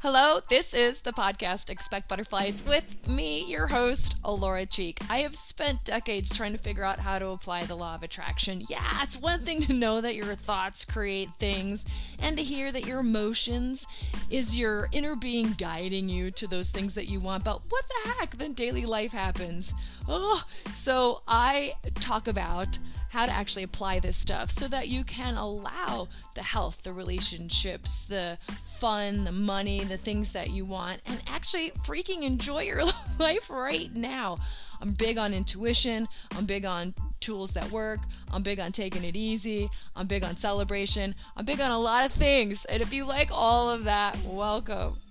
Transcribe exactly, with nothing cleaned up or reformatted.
Hello, this is the podcast Expect Butterflies with me, your host, Laura Cheek. I have spent decades trying to figure out how to apply the law of attraction. Yeah, it's one thing to know that your thoughts create things and to hear that your emotions is your inner being guiding you to those things that you want, but what the heck, then daily life happens. Oh, so I talk about how to actually apply this stuff so that you can allow the health, the relationships, the fun, the money, the things that you want, and actually freaking enjoy your life right now. I'm big on intuition. I'm big on tools that work. I'm big on taking it easy. I'm big on celebration. I'm big on a lot of things. And if you like all of that, welcome.